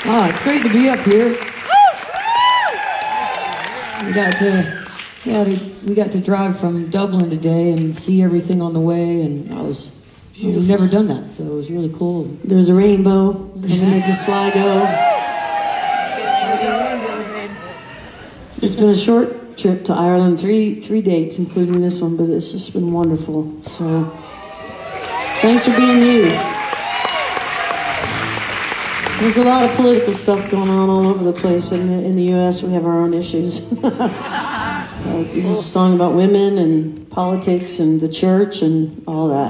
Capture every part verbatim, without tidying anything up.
Ah, it's great to be up here. We got to, we got to, we got to drive from Dublin today and see everything on the way, and I was, we've never done that, so it was really cool. There's a rainbow coming into Sligo. It's been a short trip to Ireland, three three dates, including this one, but it's just been wonderful. So, thanks for being you. There's a lot of political stuff going on all over the place. In the, in the U S, we have our own issues. Uh, this is a song about women and politics and the church and all that.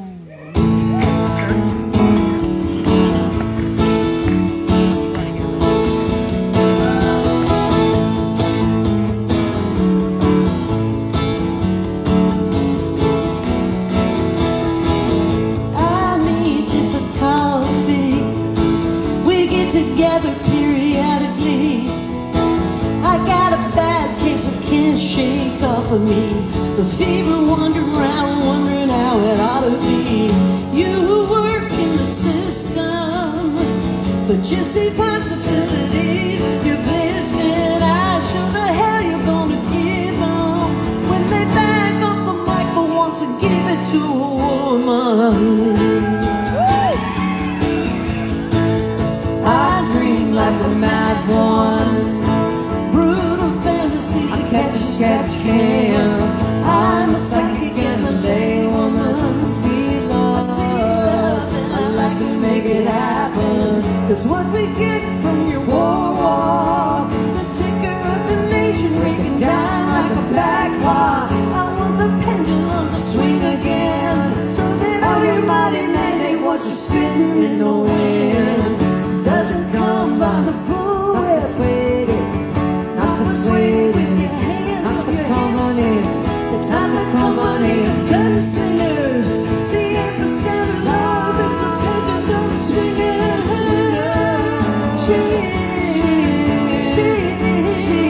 Together periodically, I got a bad case I can't shake off of me. The fever wandering around, wondering how it ought to be. You work in the system, but you see possibilities. You're glistening eyes, show the hell you're gonna give them when they back off the mic for once and give it to a woman. Like a mad one, brutal fantasies I catch as catch can. I'm a psychic and a lay woman. See love, I see love, and I like to make it happen. Cause what we get from your war walk, the ticker of the nation breaking down like a black clock. I want the pendulum to swing again, so that all your mighty mandate was spitting in the wind. Doesn't come by the bull, persuaded, not persuaded with your hands on your hips. It's not the company of gunslingers. The epicenter of love is the pendulum swinging. She is, she is, she is, she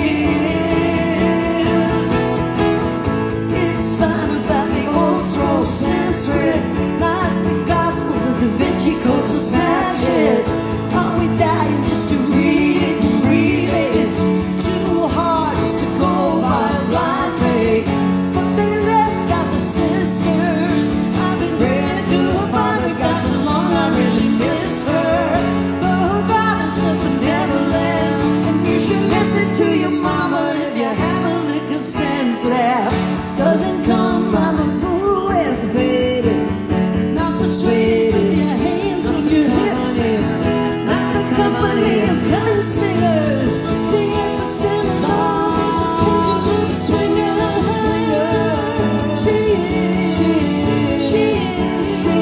is. It's fine about the old scroll Sanskrit, nice the Gospels of Da Vinci Code to smash it. Are we dying just to read it and read it? It's too hard just to go by a blind faith. But they left out the sisters. I've been ready to find her. God, so long I really miss her. The goddess of benevolence, and you should listen to your mama if you have a lick of sense left. Doesn't come by the blue as baby, not persuaded with your hands on your hips. Company of gunslingers, the epicenter of love is a pendulum swinger. She is, she is, she is, she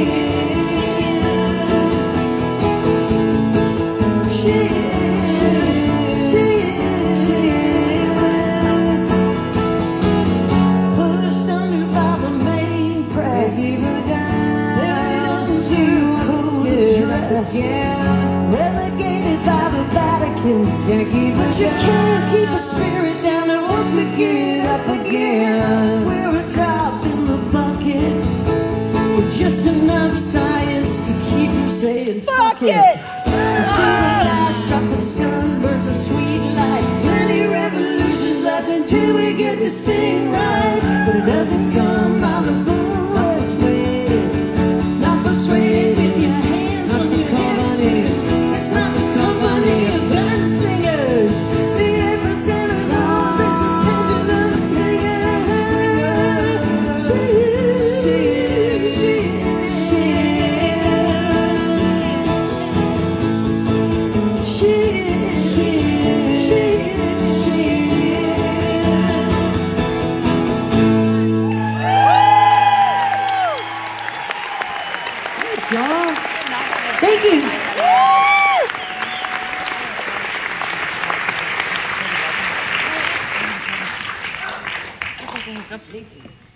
is, she is, she is. Pushed under by the main press, then to cool dress. Relegated by the Vatican, can't keep but you can't keep a spirit down that wants to get up again. We're a drop in the bucket with just enough science to keep you saying fuck, fuck it. it Until the last drop of sun burns a sweet light. Plenty revolutions left until we get this thing right. But it doesn't come by the boom, persuaded, not persuaded with your hands on your hips. It's not the company of gunslingers. The epicenter of love is a pendulum swinger. She is, she is, she is, she is. She is, she is, she is, she is. Thanks, y'all. Thank you. Thank you.